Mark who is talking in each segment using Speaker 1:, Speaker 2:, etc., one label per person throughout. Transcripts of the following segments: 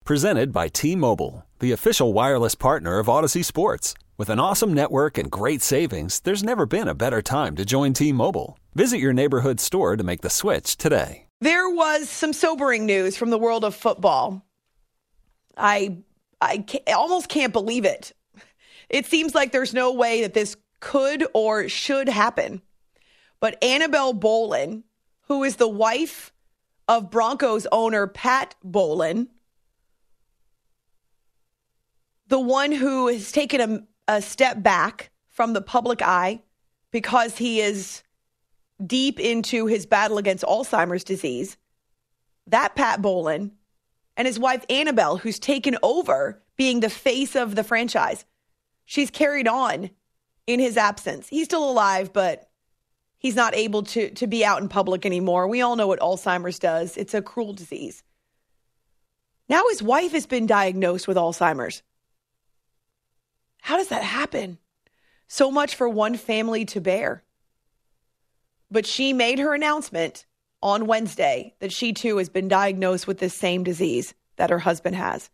Speaker 1: Presented by T-Mobile, the official wireless partner of Odyssey Sports. With an awesome network and great savings, there's never been a better time to join T-Mobile. Visit your neighborhood store to make the switch today.
Speaker 2: There was some sobering news from the world of football. I almost can't believe it. It seems like there's no way that this could or should happen. But Annabelle Bowlen, who is the wife of Broncos owner Pat Bowlen, the one who has taken a step back from the public eye because he is deep into his battle against Alzheimer's disease, that Pat Bowlen, and his wife Annabelle, who's taken over being the face of the franchise. She's carried on in his absence. He's still alive, but he's not able to be out in public anymore. We all know what Alzheimer's does. It's a cruel disease. Now his wife has been diagnosed with Alzheimer's. How does that happen? So much for one family to bear. But she made her announcement on Wednesday that she too has been diagnosed with this same disease that her husband has.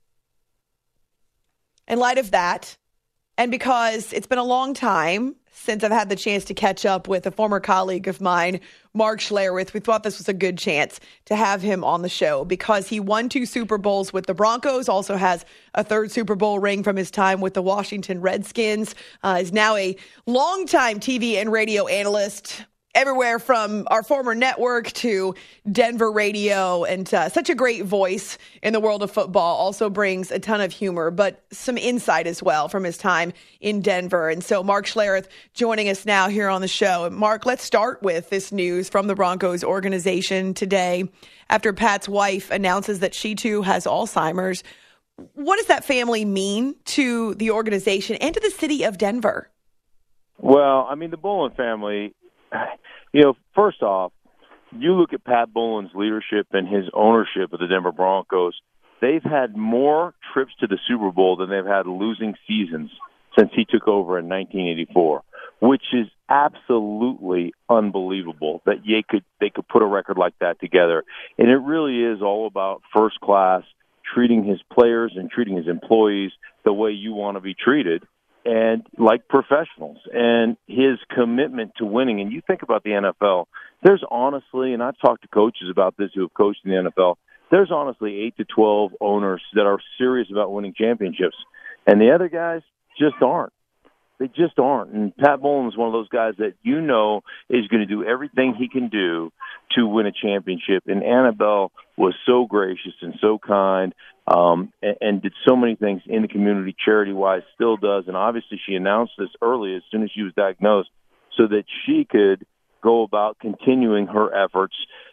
Speaker 2: In light of that, and because it's been a long time since I've had the chance to catch up with a former colleague of mine, Mark Schlereth, we thought this was a good chance to have him on the show because he won 2 Super Bowls with the Broncos, also has a 3rd Super Bowl ring from his time with the Washington Redskins, is now a longtime TV and radio analyst everywhere from our former network to Denver radio, and such a great voice in the world of football. Also brings a ton of humor, but some insight as well from his time in Denver. And so Mark Schlereth joining us now here on the show. Mark, let's start with this news from the Broncos organization today after Pat's wife announces that she too has Alzheimer's. What does that family mean to the organization and to the city of Denver?
Speaker 3: Well, I mean, the Bowlen family, first off, you look at Pat Bowlen's leadership and his ownership of the Denver Broncos, they've had more trips to the Super Bowl than they've had losing seasons since he took over in 1984, which is absolutely unbelievable that they could put a record like that together. And it really is all about first class, treating his players and treating his employees the way you want to be treated, and like professionals, and his commitment to winning. And you think about the NFL, there's honestly, and I've talked to coaches about this who have coached in the NFL, there's honestly 8 to 12 owners that are serious about winning championships. And the other guys just aren't. They just aren't. And Pat Bowlen is one of those guys that is going to do everything he can do to win a championship. And Annabelle was so gracious and so kind, and did so many things in the community, charity-wise, still does. And obviously she announced this early as soon as she was diagnosed so that she could go about continuing her efforts,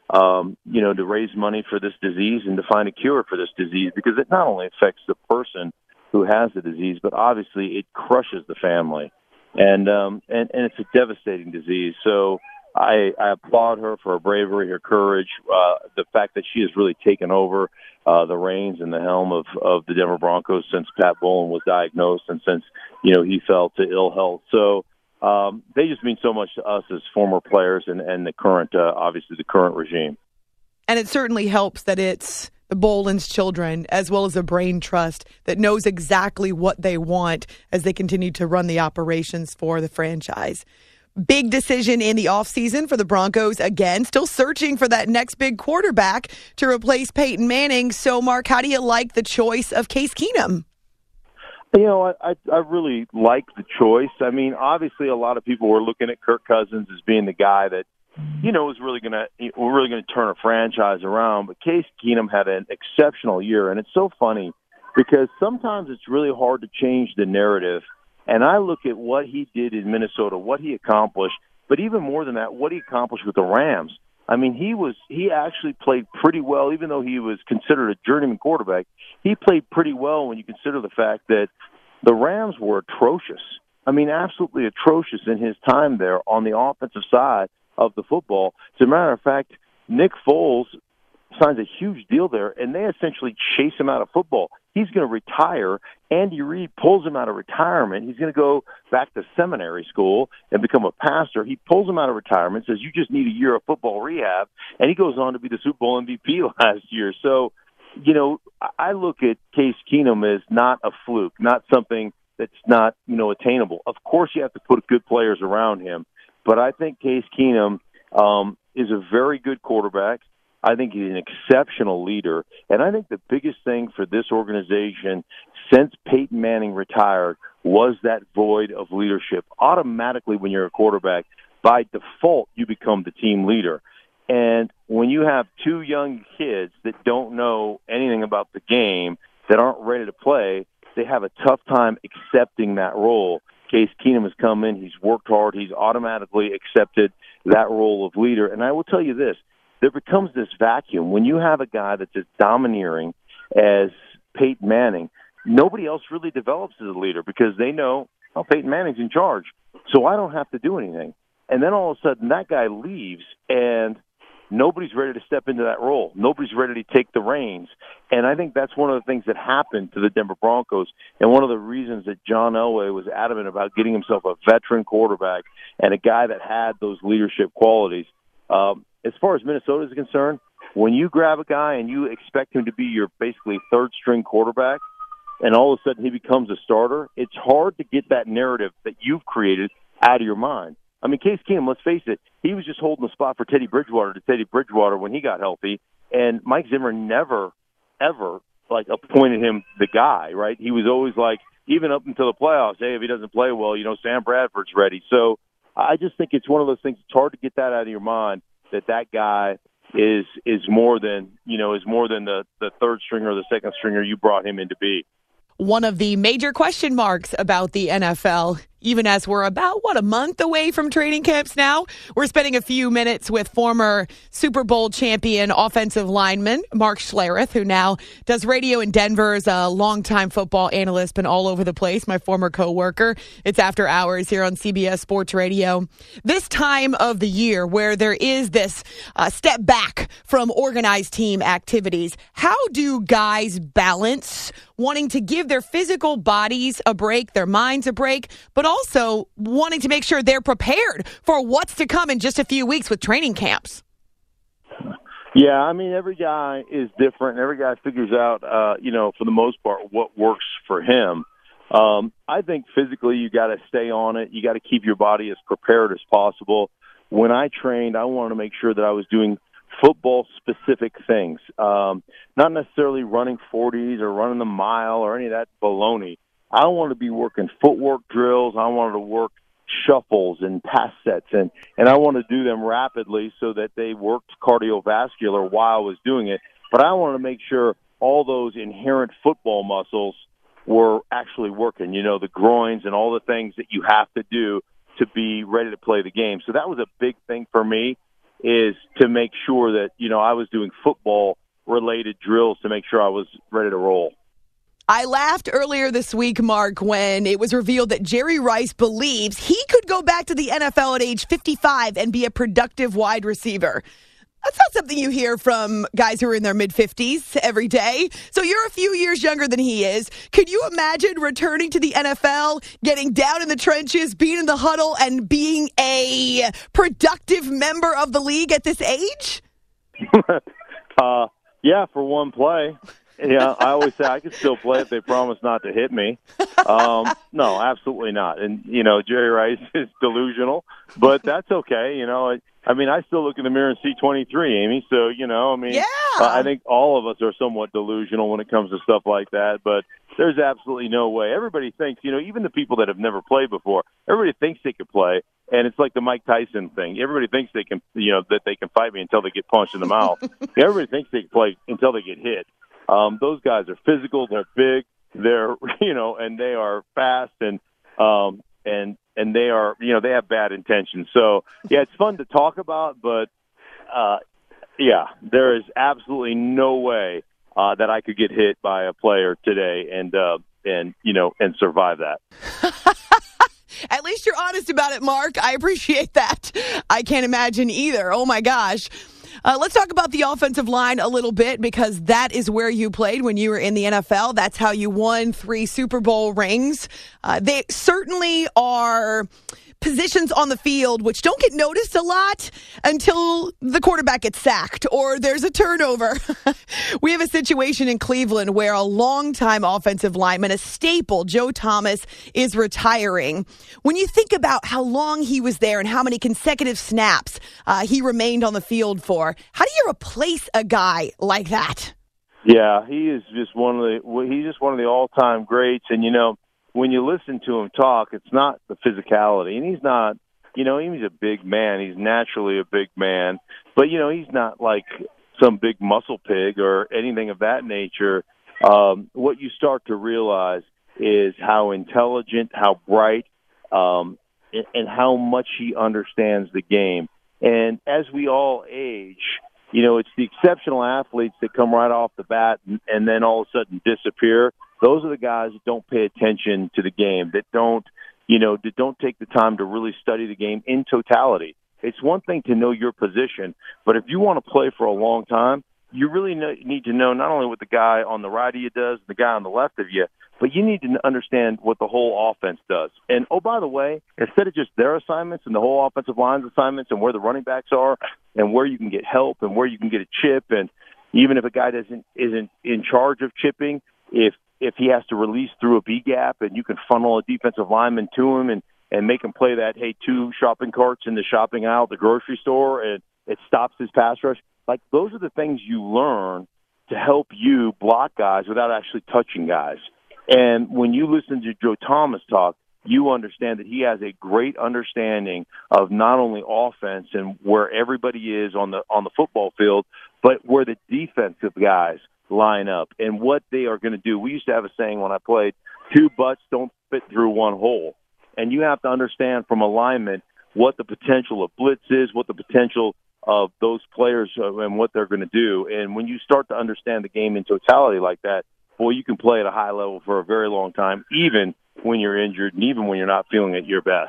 Speaker 3: to raise money for this disease and to find a cure for this disease, because it not only affects the person who has the disease, but obviously it crushes the family. And it's a devastating disease. So I applaud her for her bravery, her courage, the fact that she has really taken over the reins and the helm of the Denver Broncos since Pat Bowlen was diagnosed and since, he fell to ill health. So they just mean so much to us as former players and the current, obviously the current regime.
Speaker 2: And it certainly helps that it's the Bowlen's children, as well as a brain trust that knows exactly what they want as they continue to run the operations for the franchise. Big decision in the offseason for the Broncos. Again, still searching for that next big quarterback to replace Peyton Manning. So, Mark, how do you like the choice of Case Keenum?
Speaker 3: I really like the choice. I mean, obviously a lot of people were looking at Kirk Cousins as being the guy that, was really going to turn a franchise around. But Case Keenum had an exceptional year. And it's so funny because sometimes it's really hard to change the narrative. And I look at what he did in Minnesota, what he accomplished, but even more than that, what he accomplished with the Rams. I mean, he actually played pretty well, even though he was considered a journeyman quarterback. He played pretty well when you consider the fact that the Rams were atrocious. I mean, absolutely atrocious in his time there on the offensive side of the football. As a matter of fact, Nick Foles signs a huge deal there, and they essentially chase him out of football. He's going to retire. Andy Reid pulls him out of retirement. He's going to go back to seminary school and become a pastor. He pulls him out of retirement, says, you just need a year of football rehab, and he goes on to be the Super Bowl MVP last year. So I look at Case Keenum as not a fluke, not something that's not, attainable. Of course, you have to put good players around him, but I think Case Keenum is a very good quarterback. I think he's an exceptional leader, and I think the biggest thing for this organization since Peyton Manning retired was that void of leadership. Automatically, when you're a quarterback, by default, you become the team leader. And when you have two young kids that don't know anything about the game, that aren't ready to play, they have a tough time accepting that role. Case Keenum has come in, he's worked hard, he's automatically accepted that role of leader. And I will tell you this, there becomes this vacuum. When you have a guy that's as domineering as Peyton Manning, nobody else really develops as a leader because they know, Peyton Manning's in charge, so I don't have to do anything. And then all of a sudden that guy leaves, and nobody's ready to step into that role. Nobody's ready to take the reins. And I think that's one of the things that happened to the Denver Broncos, and one of the reasons that John Elway was adamant about getting himself a veteran quarterback and a guy that had those leadership qualities. As far as Minnesota is concerned, when you grab a guy and you expect him to be your basically third-string quarterback, and all of a sudden he becomes a starter, it's hard to get that narrative that you've created out of your mind. I mean, Case Keenum, let's face it, he was just holding the spot for Teddy Bridgewater when he got healthy, and Mike Zimmer never, ever, appointed him the guy, right? He was always even up until the playoffs, hey, if he doesn't play well, Sam Bradford's ready. So I just think it's one of those things, it's hard to get that out of your mind, that guy is more than the third stringer or the second stringer you brought him in to be.
Speaker 2: One of the major question marks about the NFL, even as we're about, a month away from training camps now, we're spending a few minutes with former Super Bowl champion offensive lineman Mark Schlereth, who now does radio in Denver, is a longtime football analyst, been all over the place, my former coworker. It's After Hours here on CBS Sports Radio. This time of the year where there is this step back from organized team activities, how do guys balance wanting to give their physical bodies a break, their minds a break, but also wanting to make sure they're prepared for what's to come in just a few weeks with training camps?
Speaker 3: Yeah, I mean, every guy is different. Every guy figures out, for the most part, what works for him. I think physically you got to stay on it. You got to keep your body as prepared as possible. When I trained, I wanted to make sure that I was doing football-specific things, not necessarily running 40s or running the mile or any of that baloney. I wanted to be working footwork drills. I wanted to work shuffles and pass sets, and I wanted to do them rapidly so that they worked cardiovascular while I was doing it. But I wanted to make sure all those inherent football muscles were actually working, the groins and all the things that you have to do to be ready to play the game. So that was a big thing for me, is to make sure that, I was doing football-related drills to make sure I was ready to roll.
Speaker 2: I laughed earlier this week, Mark, when it was revealed that Jerry Rice believes he could go back to the NFL at age 55 and be a productive wide receiver. That's not something you hear from guys who are in their mid-50s every day. So you're a few years younger than he is. Could you imagine returning to the NFL, getting down in the trenches, being in the huddle, and being a productive member of the league at this age?
Speaker 3: Yeah, for one play. Yeah, I always say I can still play if they promise not to hit me. No, absolutely not. And, Jerry Rice is delusional, but that's okay. I still look in the mirror and see 23, Amy. So,
Speaker 2: yeah.
Speaker 3: I think all of us are somewhat delusional when it comes to stuff like that, but there's absolutely no way. Everybody thinks, even the people that have never played before, everybody thinks they could play. And it's like the Mike Tyson thing. Everybody thinks they can, that they can fight me until they get punched in the mouth. Everybody thinks they can play until they get hit. Those guys are physical, they're big, they're, and they are fast, and they are, they have bad intentions. So, yeah, it's fun to talk about, but, there is absolutely no way that I could get hit by a player today and survive that.
Speaker 2: At least you're honest about it, Mark. I appreciate that. I can't imagine either. Oh, my gosh. Let's talk about the offensive line a little bit, because that is where you played when you were in the NFL. That's how you won 3 Super Bowl rings. They certainly are positions on the field which don't get noticed a lot until the quarterback gets sacked or there's a turnover. We have a situation in Cleveland where a longtime offensive lineman, a staple, Joe Thomas, is retiring. When you think about how long he was there and how many consecutive snaps he remained on the field for, how do you replace a guy like that?
Speaker 3: Yeah, he is just one of the all-time greats. And, when you listen to him talk, it's not the physicality. And he's not, he's a big man. He's naturally a big man. But, he's not like some big muscle pig or anything of that nature. What you start to realize is how intelligent, how bright, and how much he understands the game. And as we all age, it's the exceptional athletes that come right off the bat and then all of a sudden disappear. Those are the guys that don't pay attention to the game, that don't take the time to really study the game in totality. It's one thing to know your position, but if you want to play for a long time, you really need to know not only what the guy on the right of you does, the guy on the left of you, but you need to understand what the whole offense does. And, oh, by the way, instead of just their assignments and the whole offensive line's assignments and where the running backs are and where you can get help and where you can get a chip, and even if a guy isn't in charge of chipping, if he has to release through a B gap and you can funnel a defensive lineman to him and make him play that, hey, 2 shopping carts in the shopping aisle at the grocery store and it stops his pass rush. Like, those are the things you learn to help you block guys without actually touching guys. And when you listen to Joe Thomas talk, you understand that he has a great understanding of not only offense and where everybody is on the football field, but where the defensive guys line up and what they are going to do. We used to have a saying when I played, 2 butts don't fit through 1 hole. And you have to understand from alignment what the potential of blitz is, what the potential of those players and what they're going to do. And when you start to understand the game in totality like that, boy, you can play at a high level for a very long time, even when you're injured and even when you're not feeling at your best.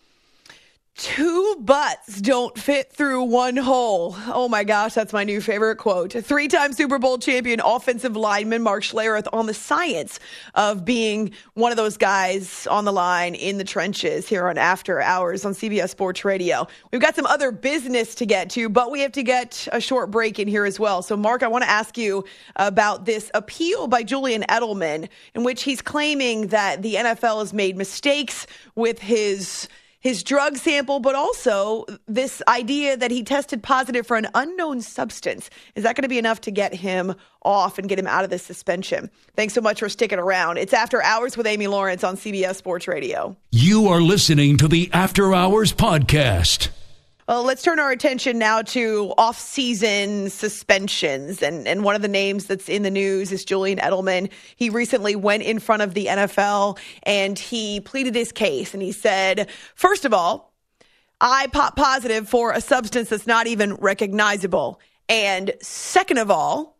Speaker 2: 2 butts don't fit through 1 hole. Oh my gosh, that's my new favorite quote. 3-time Super Bowl champion offensive lineman Mark Schlereth on the science of being one of those guys on the line in the trenches here on After Hours on CBS Sports Radio. We've got some other business to get to, but we have to get a short break in here as well. So Mark, I want to ask you about this appeal by Julian Edelman in which he's claiming that the NFL has made mistakes with his drug sample, but also this idea that he tested positive for an unknown substance. Is that going to be enough to get him off and get him out of this suspension? Thanks so much for sticking around. It's After Hours with Amy Lawrence on CBS Sports Radio.
Speaker 4: You are listening to the After Hours podcast.
Speaker 2: Well, let's turn our attention now to off-season suspensions. And one of the names that's in the news is Julian Edelman. He recently went in front of the NFL and he pleaded his case. And he said, first of all, I popped positive for a substance that's not even recognizable. And second of all,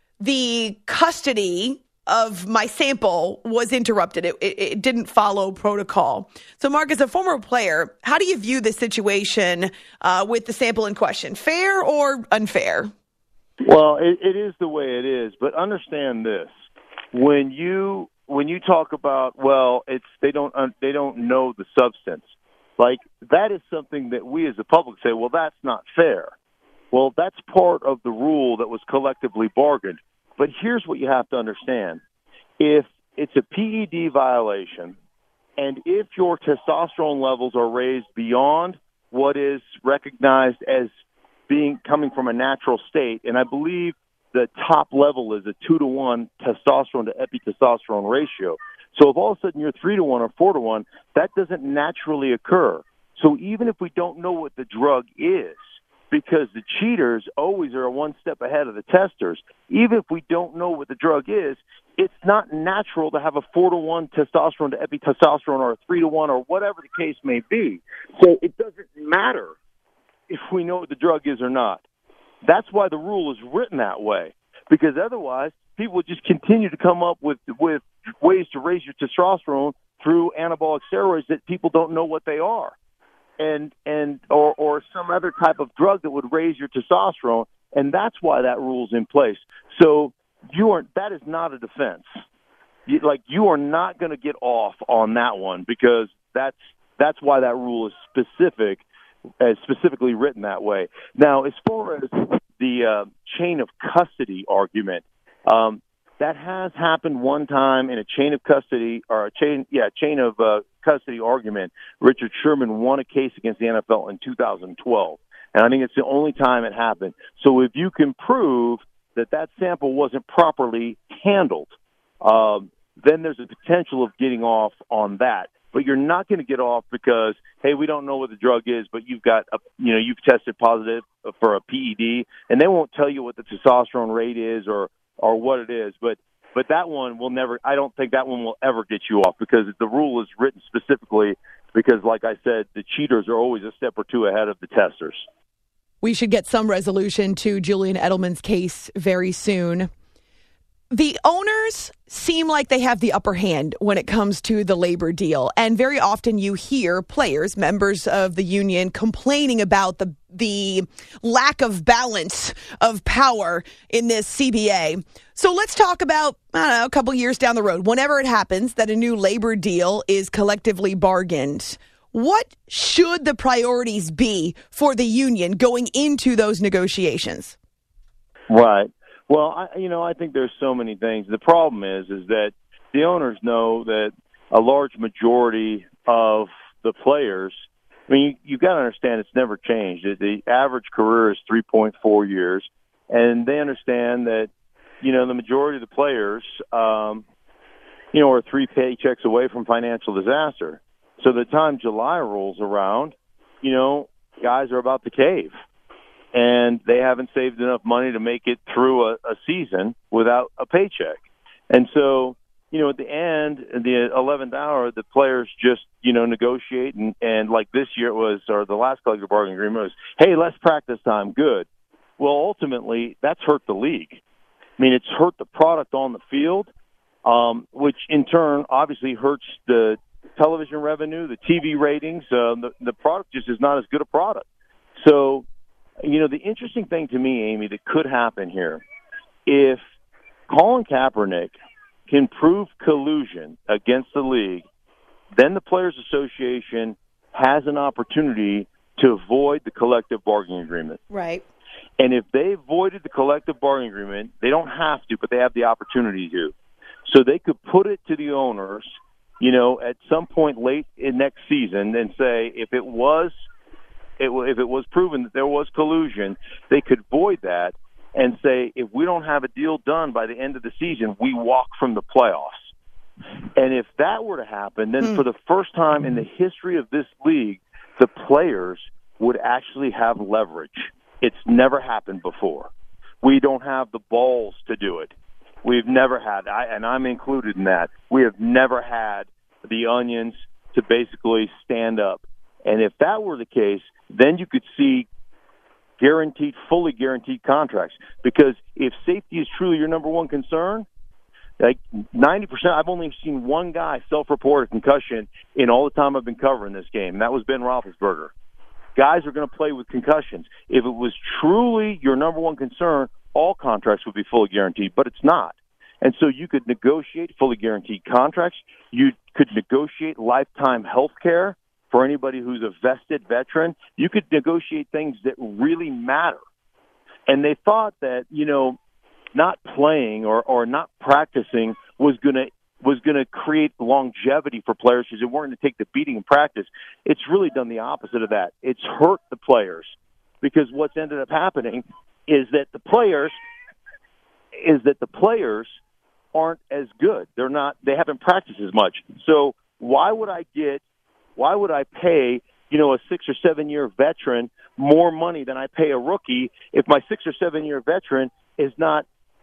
Speaker 2: the custody of my sample was interrupted. It didn't follow protocol. So, Mark, as a former player, how do you view this situation with the sample in question? Fair or unfair?
Speaker 3: Well, it is the way it is, but understand this: when you talk about, well, they don't know the substance, like that is something that we as the public say, well, that's not fair. Well, that's part of the rule that was collectively bargained. But here's what you have to understand. If it's a PED violation, and if your testosterone levels are raised beyond what is recognized as coming from a natural state, and I believe the top level is a 2-to-1 testosterone to epitestosterone ratio. So if all of a sudden you're 3-to-1 or 4-to-1, that doesn't naturally occur. So even if we don't know what the drug is, because the cheaters always are 1 step ahead of the testers. Even if we don't know what the drug is, it's not natural to have a 4-to-1 testosterone to epitestosterone or a 3-to-1 or whatever the case may be. So it doesn't matter if we know what the drug is or not. That's why the rule is written that way, because otherwise people would just continue to come up with ways to raise your testosterone through anabolic steroids that people don't know what they are. Or some other type of drug that would raise your testosterone, and that's why that rule's in place. So that is not a defense. You are not going to get off on that one, because that's That's why that rule is specifically written that way. Now, as far as the chain of custody argument, that has happened one time in a chain of custody custody argument. Richard Sherman won a case against the NFL in 2012, and I think it's the only time it happened. So if you can prove that sample wasn't properly handled, then there's a potential of getting off on that. But you're not going to get off because, hey, we don't know what the drug is, but you've tested positive for a PED, and they won't tell you what the testosterone rate is or what it is. But that one will never. I don't think that one will ever get you off because the rule is written specifically because, like I said, the cheaters are always a step or two ahead of the testers.
Speaker 2: We should get some resolution to Julian Edelman's case very soon. The owners seem like they have the upper hand when it comes to the labor deal. And very often you hear players, members of the union, complaining about the lack of balance of power in this CBA. So let's talk about, a couple years down the road, whenever it happens that a new labor deal is collectively bargained. What should the priorities be for the union going into those negotiations?
Speaker 3: Right. Well, I think there's so many things. The problem is that the owners know that a large majority of the players, you've got to understand it's never changed. The average career is 3.4 years, and they understand that, the majority of the players, are 3 paychecks away from financial disaster. So the time July rolls around, guys are about to cave. And they haven't saved enough money to make it through a season without a paycheck. And so, at the end, the 11th hour, the players just, negotiate. And like this year the last collective bargaining agreement was, hey, less practice time, good. Well, ultimately, that's hurt the league. It's hurt the product on the field, which in turn obviously hurts the television revenue, the TV ratings. The product just is not as good a product. So, the interesting thing to me, Amy, that could happen here, if Colin Kaepernick can prove collusion against the league, then the Players Association has an opportunity to void the collective bargaining agreement.
Speaker 2: Right.
Speaker 3: And if they voided the collective bargaining agreement, they don't have to, but they have the opportunity to. So they could put it to the owners, at some point late in next season and say if it was proven that there was collusion, they could void that and say, if we don't have a deal done by the end of the season, we walk from the playoffs. And if that were to happen, then for the first time in the history of this league, the players would actually have leverage. It's never happened before. We don't have the balls to do it. We've never had, and I'm included in that, we have never had the onions to basically stand up. And if that were the case, then you could see fully guaranteed contracts. Because if safety is truly your number one concern, like 90%, I've only seen one guy self-report a concussion in all the time I've been covering this game, and that was Ben Roethlisberger. Guys are going to play with concussions. If it was truly your number one concern, all contracts would be fully guaranteed, but it's not. And so you could negotiate fully guaranteed contracts. You could negotiate lifetime health care for anybody who's a vested veteran. You could negotiate things that really matter. And they thought that, not playing or not practicing was going to create longevity for players because they weren't going to take the beating in practice. It's really done the opposite of that. It's hurt the players because what's ended up happening is that the players aren't as good. They haven't practiced as much. So why would I pay, a 6 or 7 year veteran more money than I pay a rookie if my 6 or 7 year veteran has not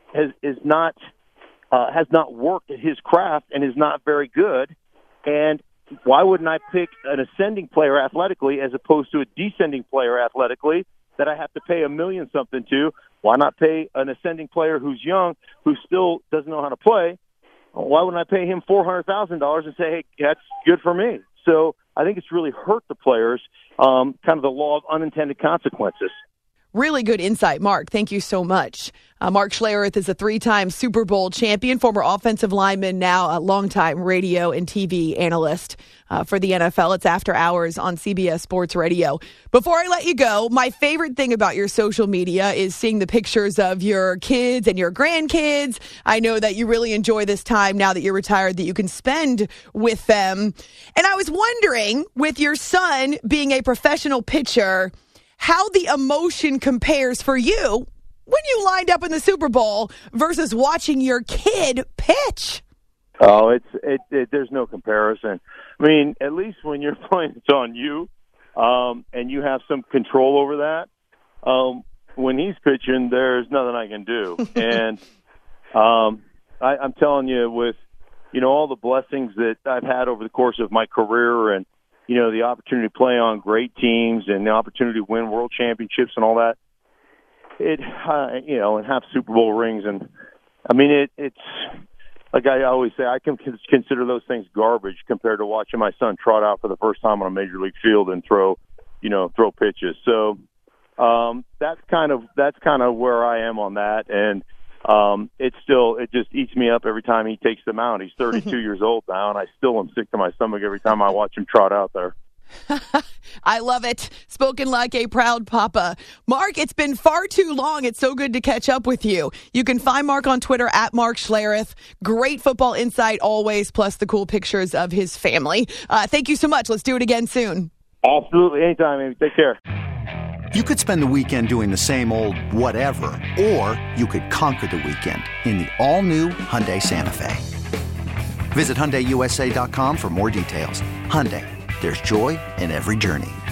Speaker 3: worked at his craft and is not very good? And why wouldn't I pick an ascending player athletically as opposed to a descending player athletically that I have to pay $1 million something to? Why not pay an ascending player who's young, who still doesn't know how to play? Why wouldn't I pay him $400,000 and say, hey, that's good for me? So I think it's really hurt the players, kind of the law of unintended consequences.
Speaker 2: Really good insight, Mark. Thank you so much. Mark Schlereth is a 3-time Super Bowl champion, former offensive lineman, now a longtime radio and TV analyst for the NFL. It's After Hours on CBS Sports Radio. Before I let you go, my favorite thing about your social media is seeing the pictures of your kids and your grandkids. I know that you really enjoy this time now that you're retired that you can spend with them. And I was wondering, with your son being a professional pitcher, how the emotion compares for you when you lined up in the Super Bowl versus watching your kid pitch.
Speaker 3: Oh, there's no comparison. I mean, at least when you're playing, it's on you, and you have some control over that. When he's pitching, there's nothing I can do. And I'm telling you, with all the blessings that I've had over the course of my career, and the opportunity to play on great teams, and the opportunity to win world championships and all that, and have Super Bowl rings, and I mean it's like I always say, I can consider those things garbage compared to watching my son trot out for the first time on a major league field and throw pitches. So that's kind of where I am on that, and it just eats me up every time he takes them out. He's 32 years old now, and I still am sick to my stomach every time I watch him trot out there.
Speaker 2: I love it. Spoken like a proud papa. Mark, it's been far too long. It's so good to catch up with you. You can find Mark on Twitter at Mark Schlereth. Great football insight always, plus the cool pictures of his family. Thank you so much. Let's do it again soon.
Speaker 3: Absolutely. Anytime, Amy. Take care.
Speaker 5: You could spend the weekend doing the same old whatever, or you could conquer the weekend in the all-new Hyundai Santa Fe. Visit HyundaiUSA.com for more details. Hyundai. There's joy in every journey.